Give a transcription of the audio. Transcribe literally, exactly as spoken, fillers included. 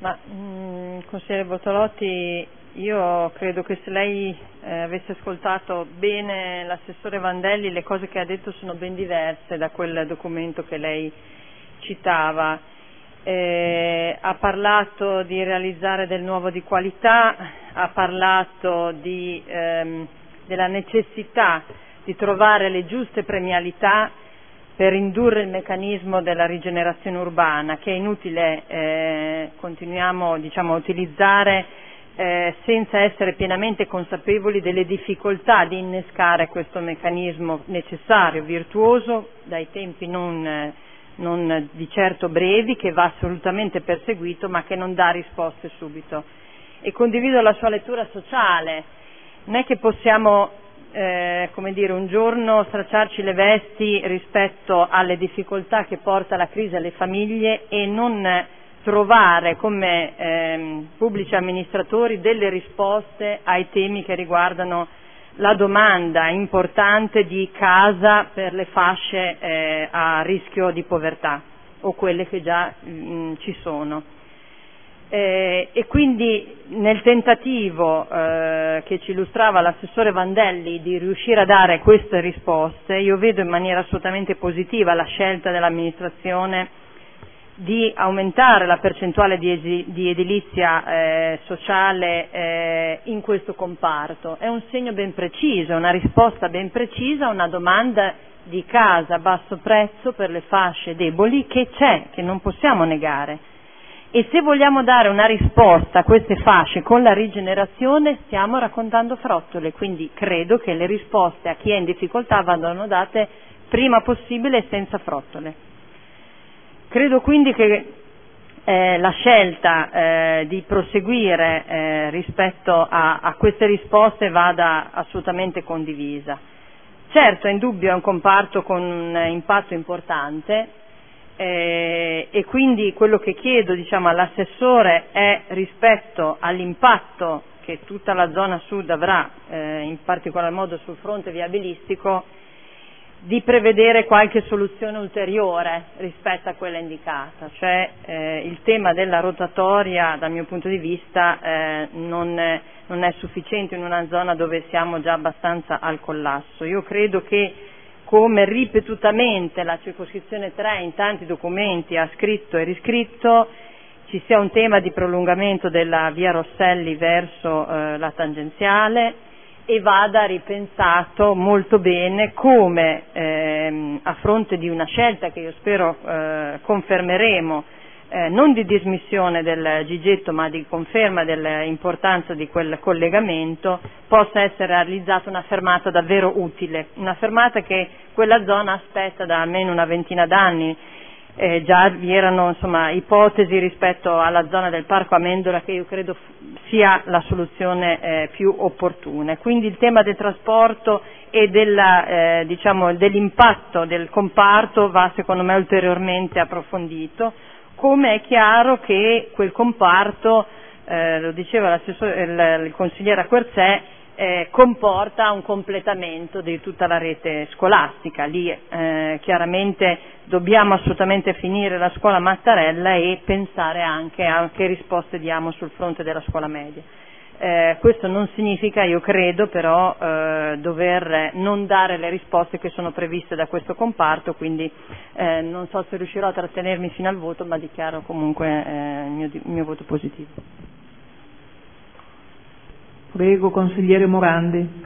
Ma mh, consigliere Bortolotti, io credo che se lei eh, avesse ascoltato bene l'assessore Vandelli, le cose che ha detto sono ben diverse da quel documento che lei citava. Eh, ha parlato di realizzare del nuovo di qualità, ha parlato di, ehm, della necessità di trovare le giuste premialità per indurre il meccanismo della rigenerazione urbana, che è inutile eh, continuiamo diciamo, a utilizzare eh, senza essere pienamente consapevoli delle difficoltà di innescare questo meccanismo necessario, virtuoso, dai tempi non, eh, non di certo brevi, che va assolutamente perseguito, ma che non dà risposte subito. E condivido la sua lettura sociale. Non è che possiamo Eh, come dire, un giorno stracciarci le vesti rispetto alle difficoltà che porta la crisi alle famiglie e non trovare come ehm, pubblici amministratori delle risposte ai temi che riguardano la domanda importante di casa per le fasce eh, a rischio di povertà o quelle che già mh, ci sono. Eh, e quindi nel tentativo eh, che ci illustrava l'assessore Vandelli di riuscire a dare queste risposte, io vedo in maniera assolutamente positiva la scelta dell'amministrazione di aumentare la percentuale di, esi, di edilizia eh, sociale eh, in questo comparto. È un segno ben preciso, una risposta ben precisa a una domanda di casa a basso prezzo per le fasce deboli che c'è, che non possiamo negare. E se vogliamo dare una risposta a queste fasce con la rigenerazione stiamo raccontando frottole, quindi credo che le risposte a chi è in difficoltà vadano date prima possibile e senza frottole. Credo quindi che eh, la scelta eh, di proseguire eh, rispetto a, a queste risposte vada assolutamente condivisa. Certo, è indubbio, è un comparto con un impatto importante, Eh, e quindi quello che chiedo diciamo, all'assessore è rispetto all'impatto che tutta la zona sud avrà, eh, in particolar modo sul fronte viabilistico, di prevedere qualche soluzione ulteriore rispetto a quella indicata, cioè eh, il tema della rotatoria dal mio punto di vista eh, non, è, non è sufficiente in una zona dove siamo già abbastanza al collasso. Io credo che, come ripetutamente la circoscrizione tre in tanti documenti ha scritto e riscritto, ci sia un tema di prolungamento della via Rosselli verso eh, la tangenziale e vada ripensato molto bene come ehm, a fronte di una scelta che io spero eh, confermeremo, eh, non di dismissione del Gigetto ma di conferma dell'importanza di quel collegamento, possa essere realizzata una fermata davvero utile, una fermata che quella zona aspetta da almeno una ventina d'anni. Eh, già vi erano insomma ipotesi rispetto alla zona del Parco Amendola che io credo sia la soluzione eh, più opportuna. Quindi il tema del trasporto e della, eh, diciamo, dell'impatto del comparto va secondo me ulteriormente approfondito, come è chiaro che quel comparto, eh, lo diceva l'assessore, il, il consigliere Acquerzè, Eh, comporta un completamento di tutta la rete scolastica. Lì eh, chiaramente dobbiamo assolutamente finire la scuola Mattarella e pensare anche a che risposte diamo sul fronte della scuola media. Eh, questo non significa, io credo, però eh, dover non dare le risposte che sono previste da questo comparto, quindi eh, non so se riuscirò a trattenermi fino al voto, ma dichiaro comunque eh, il, mio, il mio voto positivo. Prego, consigliere Morandi.